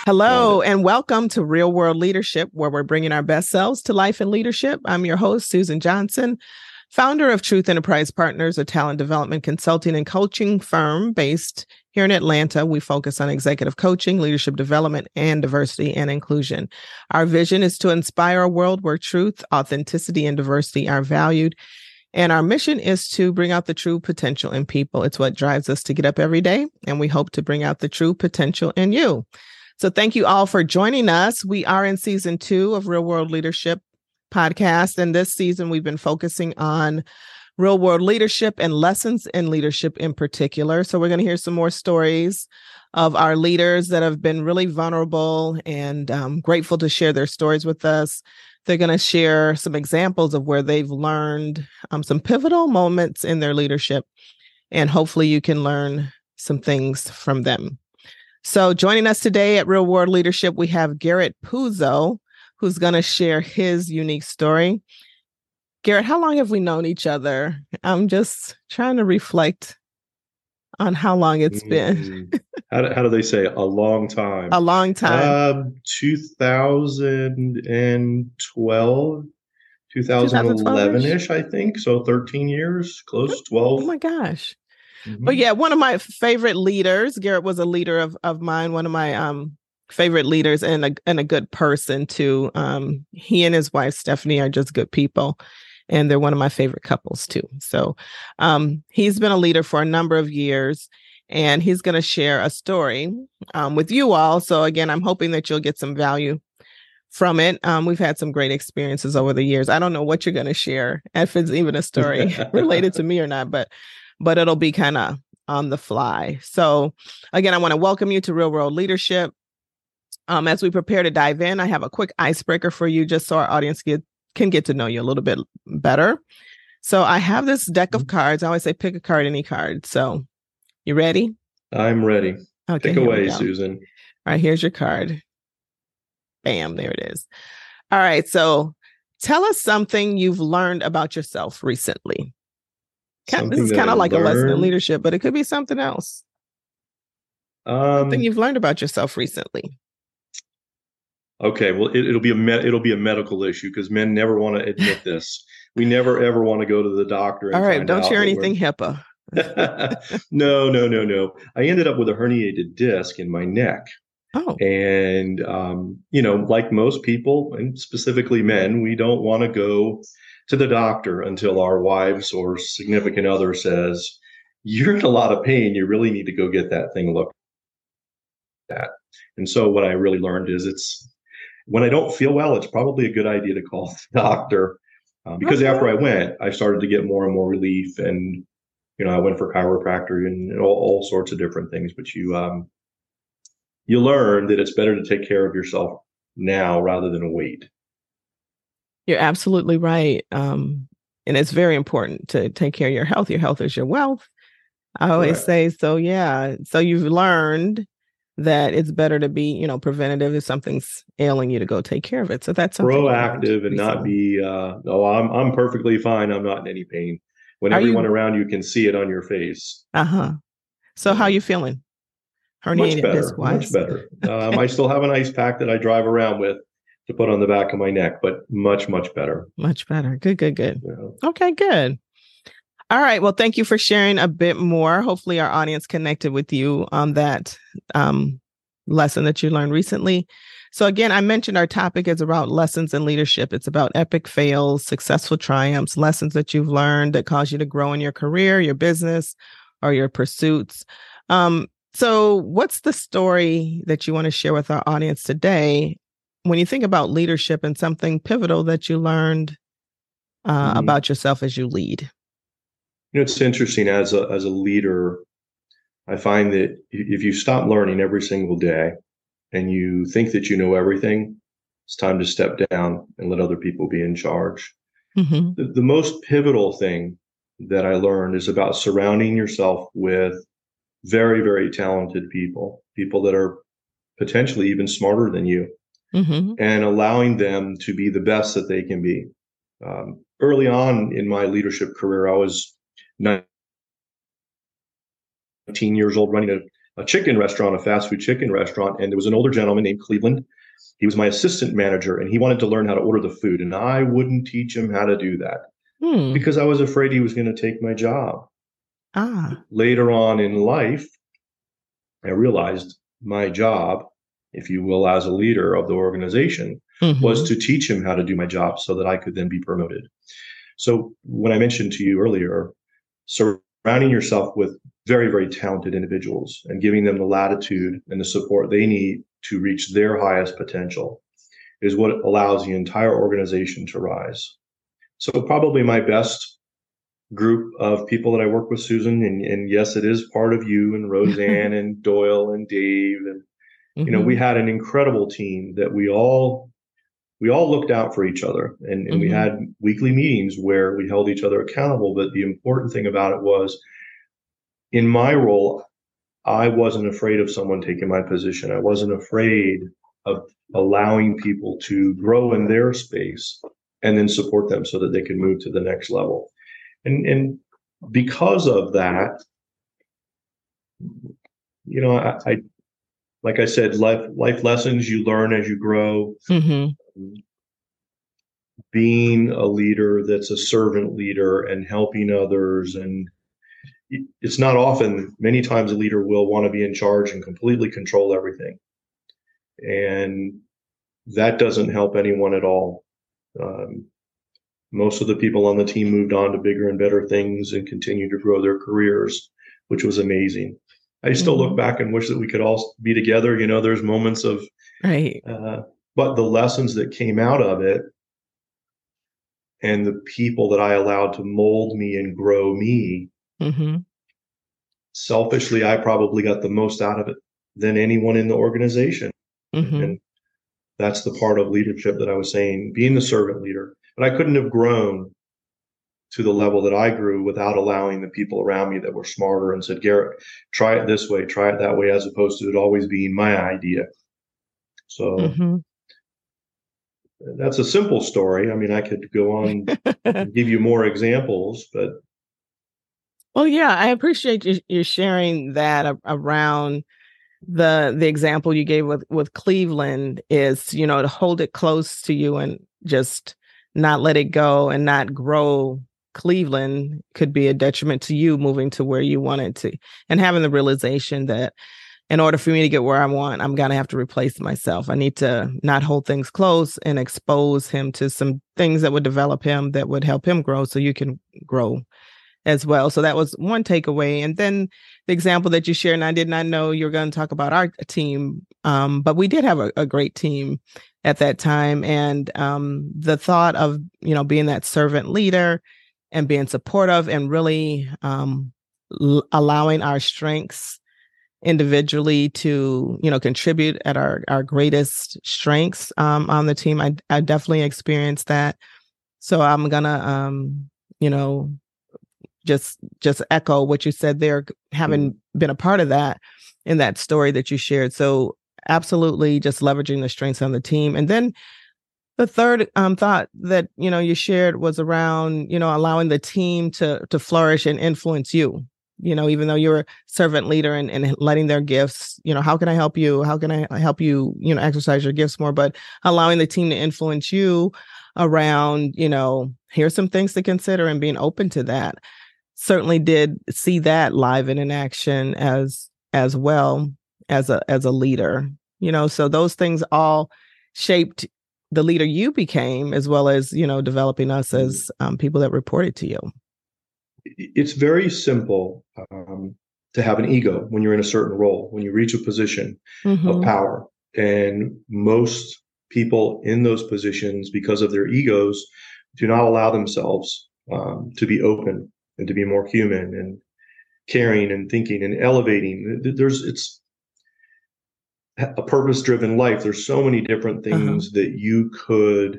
Hello, and welcome to Real World Leadership, where we're bringing our best selves to life in leadership. I'm your host, Susan Johnson, founder of Truth Enterprise Partners, a talent development consulting and coaching firm based here in Atlanta. We focus on executive coaching, leadership development, and diversity and inclusion. Our vision is to inspire a world where truth, authenticity, and diversity are valued. And our mission is to bring out the true potential in people. It's what drives us to get up every day, and we hope to bring out the true potential in you. So thank you all for joining us. We are in season 2 of Real World Leadership podcast. And this season, we've been focusing on real world leadership and lessons in leadership in particular. So we're going to hear some more stories of our leaders that have been really vulnerable and grateful to share their stories with us. They're going to share some examples of where they've learned some pivotal moments in their leadership. And hopefully you can learn some things from them. So joining us today at Real World Leadership, we have Garrett Puzo, who's going to share his unique story. Garrett, how long have we known each other? I'm just trying to reflect on how long it's been. How do they say a long time? A long time. 2012, 2011-ish, I think. So 13 years, close, 12. Oh my gosh. But yeah, one of my favorite leaders, Garrett was a leader of mine, one of my favorite leaders and a good person too. He and his wife, Stephanie, are just good people. And they're one of my favorite couples too. So he's been a leader for a number of years, and he's going to share a story with you all. So again, I'm hoping that you'll get some value from it. We've had some great experiences over the years. I don't know what you're going to share, if it's even a story related to me or not, but it'll be kind of on the fly. So again, I want to welcome you to Real World Leadership. As we prepare to dive in, I have a quick icebreaker for you, just so our audience can get to know you a little bit better. So I have this deck of cards. I always say pick a card, any card. So you ready? I'm ready. Okay, Pick away, Susan. All right, here's your card. Bam, there it is. All right, so tell us something you've learned about yourself recently. This is kind of like a lesson in leadership, but it could be something else. Something you've learned about yourself recently. Okay, well, it'll be a medical issue because men never want to admit this. We never ever want to go to the doctor. All right, don't share anything HIPAA. No. I ended up with a herniated disc in my neck. Oh. And like most people, and specifically men, we don't want to go to the doctor until our wives or significant other says, you're in a lot of pain. You really need to go get that thing looked at. And so what I really learned is when I don't feel well, it's probably a good idea to call the doctor because after I went, I started to get more and more relief. And, I went for chiropractor and all sorts of different things. But you learn that it's better to take care of yourself now rather than wait. You're absolutely right. And it's very important to take care of your health. Your health is your wealth. I always say, so yeah. So you've learned that it's better to be, preventative if something's ailing you, to go take care of it. So that's proactive and not be, I'm perfectly fine. I'm not in any pain. When everyone around you can see it on your face. So how are you feeling? Much better. Okay. I still have an ice pack that I drive around with to put on the back of my neck, but much, much better. Much better. Good. Yeah. Okay, good. All right. Well, thank you for sharing a bit more. Hopefully our audience connected with you on that lesson that you learned recently. So again, I mentioned our topic is about lessons in leadership. It's about epic fails, successful triumphs, lessons that you've learned that cause you to grow in your career, your business, or your pursuits. So what's the story that you want to share with our audience today when you think about leadership and something pivotal that you learned about yourself as you lead? It's interesting as a leader, I find that if you stop learning every single day and you think that you know everything, it's time to step down and let other people be in charge. The most pivotal thing that I learned is about surrounding yourself with very, very talented people that are potentially even smarter than you, and allowing them to be the best that they can be. Early on in my leadership career, I was 19 years old running a chicken restaurant, a fast food chicken restaurant, and there was an older gentleman named Cleveland. He was my assistant manager, and he wanted to learn how to order the food, and I wouldn't teach him how to do that because I was afraid he was going to take my job. Later on in life, I realized my job, if you will, as a leader of the organization, was to teach him how to do my job so that I could then be promoted. So when I mentioned to you earlier, surrounding yourself with very, very talented individuals and giving them the latitude and the support they need to reach their highest potential is what allows the entire organization to rise. So probably my best group of people that I work with, Susan, and yes, it is part of you and Roseanne and Doyle and Dave. And, you know, we had an incredible team that we all looked out for each other, and we had weekly meetings where we held each other accountable. But the important thing about it was, in my role, I wasn't afraid of someone taking my position. I wasn't afraid of allowing people to grow in their space and then support them so that they could move to the next level. And because of that, you know, I like I said, life lessons you learn as you grow. Being a leader that's a servant leader and helping others. And it's not often, many times a leader will want to be in charge and completely control everything. And that doesn't help anyone at all. Most of the people on the team moved on to bigger and better things and continued to grow their careers, which was amazing. I still look back and wish that we could all be together. You know, there's moments of, but the lessons that came out of it and the people that I allowed to mold me and grow me, selfishly, I probably got the most out of it than anyone in the organization. And that's the part of leadership that I was saying, being the servant leader. But I couldn't have grown to the level that I grew without allowing the people around me that were smarter and said, Garrett, try it this way, try it that way, as opposed to it always being my idea. So that's a simple story. I mean, I could go on and give you more examples, but. Well, yeah, I appreciate you sharing that around the example you gave with Cleveland is, you know, to hold it close to you and just not let it go and not grow. Cleveland could be a detriment to you moving to where you wanted to, and having the realization that in order for me to get where I want, I'm going to have to replace myself. I need to not hold things close and expose him to some things that would develop him, that would help him grow so you can grow as well. So that was one takeaway. And then the example that you shared, and I did not know you were going to talk about our team, but we did have a great team at that time. And the thought of, you know, being that servant leader and being supportive and really allowing our strengths individually to, you know, contribute at our greatest strengths on the team. I definitely experienced that. So I'm gonna, you know, just echo what you said there, having been a part of that in that story that you shared. So absolutely just leveraging the strengths on the team. And then the third thought that, you know, you shared was around, you know, allowing the team to flourish and influence you, you know, even though you're a servant leader and letting their gifts, you know, how can I help you? How can I help you, you know, exercise your gifts more, but allowing the team to influence you around, you know, here's some things to consider and being open to that. Certainly did see that live and in action as well as a leader, you know, so those things all shaped the leader you became, as well as, you know, developing us as people that reported to you. It's very simple to have an ego when you're in a certain role, when you reach a position of power. And most people in those positions, because of their egos, do not allow themselves to be open and to be more human and caring and thinking and elevating. It's a purpose-driven life. There's so many different things that you could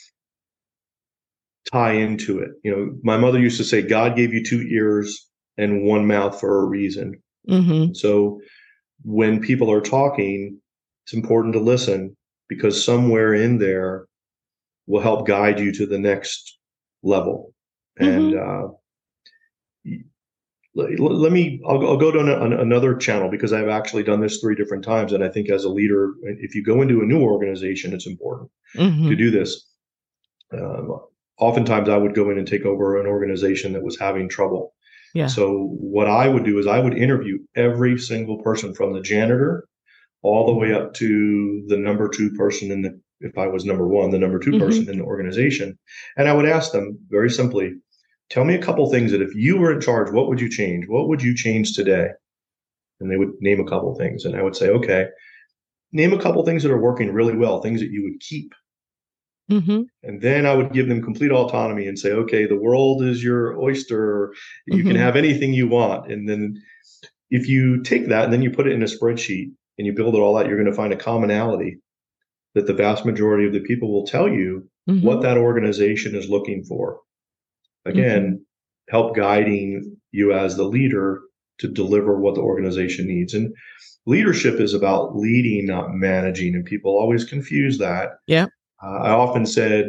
tie into it. You know, my mother used to say, God gave you 2 ears and 1 mouth for a reason. So when people are talking, it's important to listen, because somewhere in there will help guide you to the next level. And I'll go to another channel because I've actually done this 3 different times. And I think as a leader, if you go into a new organization, it's important to do this. Oftentimes I would go in and take over an organization that was having trouble. Yeah. So what I would do is I would interview every single person from the janitor all the way up to the number 2 person if I was number 1, the number 2 person in the organization. And I would ask them very simply, tell me a couple things that if you were in charge, what would you change? What would you change today? And they would name a couple things. And I would say, okay, name a couple things that are working really well, things that you would keep. And then I would give them complete autonomy and say, okay, the world is your oyster. You can have anything you want. And then if you take that and then you put it in a spreadsheet and you build it all out, you're going to find a commonality that the vast majority of the people will tell you what that organization is looking for. Again, help guiding you as the leader to deliver what the organization needs. And leadership is about leading, not managing. And people always confuse that. Yeah. I often said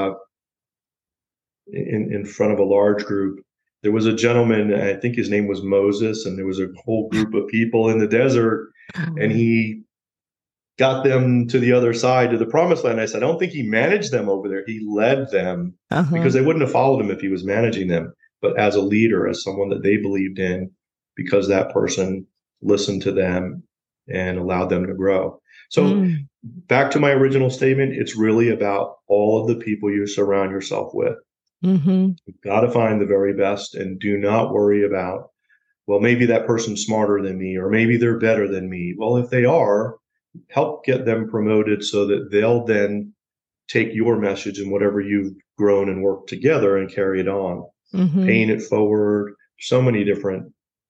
in front of a large group, there was a gentleman, I think his name was Moses, and there was a whole group of people in the desert, and he got them to the other side, to the promised land. I said, I don't think he managed them over there. He led them because they wouldn't have followed him if he was managing them. But as a leader, as someone that they believed in, because that person listened to them and allowed them to grow. So back to my original statement, it's really about all of the people you surround yourself with. You've got to find the very best and do not worry about, well, maybe that person's smarter than me, or maybe they're better than me. Well, if they are, help get them promoted so that they'll then take your message and whatever you've grown and worked together and carry it on, paying it forward. So many different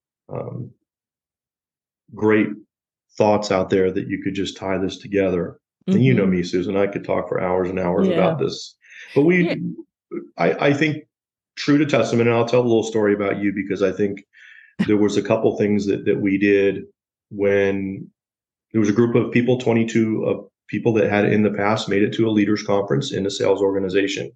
great thoughts out there that you could just tie this together. And you know me, Susan, I could talk for hours and hours about this. But I think true to testament, and I'll tell a little story about you because I think there was a couple things that we did when there was a group of people, 22 of people that had in the past made it to a leaders conference in a sales organization.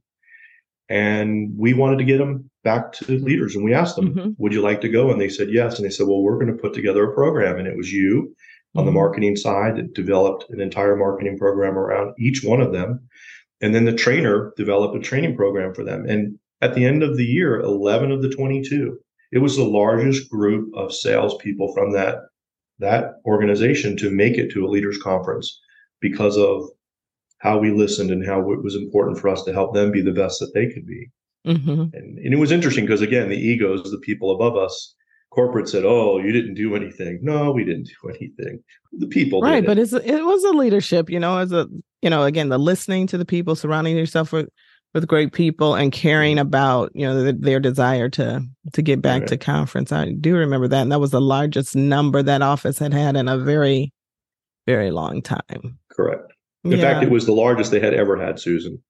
And we wanted to get them back to leaders. And we asked them, would you like to go? And they said, yes. And they said, well, we're going to put together a program. And it was you on the marketing side that developed an entire marketing program around each one of them. And then the trainer developed a training program for them. And at the end of the year, 11 of the 22, it was the largest group of salespeople from that organization to make it to a leaders conference because of how we listened and how it was important for us to help them be the best that they could be. And it was interesting because, again, the egos, the people above us, corporate said, oh, you didn't do anything. No, we didn't do anything. The people did. But it was a leadership, again, the listening to the people, surrounding yourself with great people and caring about, their desire to get back to conference. I do remember that. And that was the largest number that office had in a very, very long time. Correct. In fact, it was the largest they had ever had, Susan.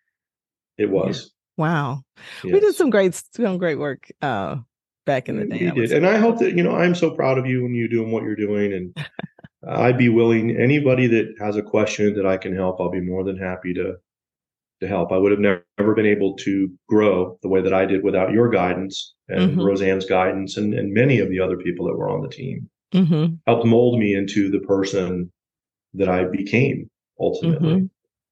It was. Wow. Yes. We did some great work back in the day. We did. And I hope that, I'm so proud of you and you doing what you're doing. And I'd be willing, anybody that has a question that I can help, I'll be more than happy to help. I would have never been able to grow the way that I did without your guidance and Roseanne's guidance and many of the other people that were on the team. Helped mold me into the person that I became ultimately.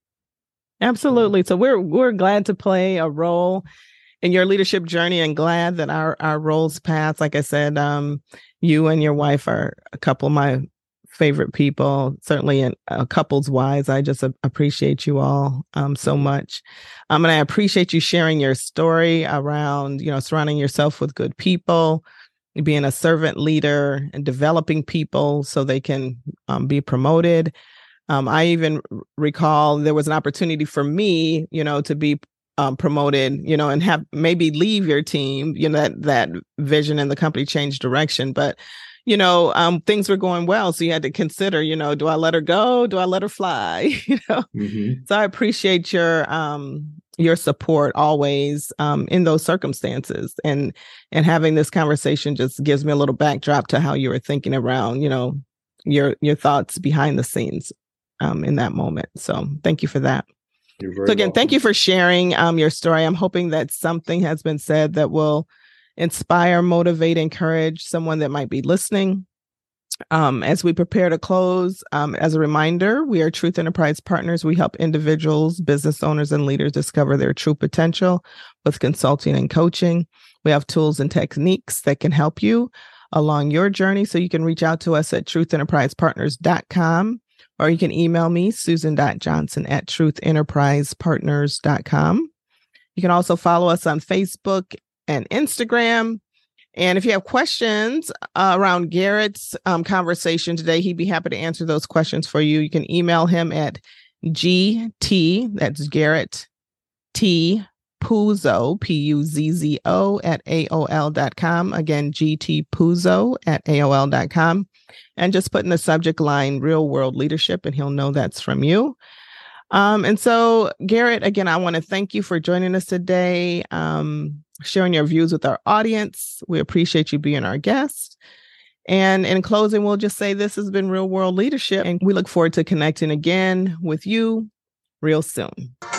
Absolutely. So we're glad to play a role in your leadership journey and glad that our roles paths, like I said, you and your wife are a couple of my favorite people, certainly in couples wise. I just appreciate you all so much. And I appreciate you sharing your story around, surrounding yourself with good people, being a servant leader and developing people so they can be promoted. I even recall there was an opportunity for me, to be promoted, and have maybe leave your team, that vision and the company changed direction. But, things were going well. So you had to consider, do I let her go? Do I let her fly? So I appreciate your support always in those circumstances. And having this conversation just gives me a little backdrop to how you were thinking around, your thoughts behind the scenes in that moment. So thank you for that. You're very so again, welcome. Thank you for sharing your story. I'm hoping that something has been said that will inspire, motivate, encourage someone that might be listening. As we prepare to close, as a reminder, we are Truth Enterprise Partners. We help individuals, business owners, and leaders discover their true potential with consulting and coaching. We have tools and techniques that can help you along your journey. So you can reach out to us at truthenterprisepartners.com, or you can email me, susan.johnson@truthenterprisepartners.com. You can also follow us on Facebook and Instagram. And if you have questions around Garrett's conversation today, he'd be happy to answer those questions for you. You can email him at GT, that's Garrett T. Puzzo, Puzzo at AOL.com. Again, GT Puzzo at AOL.com. And just put in the subject line, Real World Leadership, and he'll know that's from you. And so, Garrett, again, I want to thank you for joining us today, sharing your views with our audience. We appreciate you being our guest. And in closing, we'll just say this has been Real World Leadership, and we look forward to connecting again with you real soon.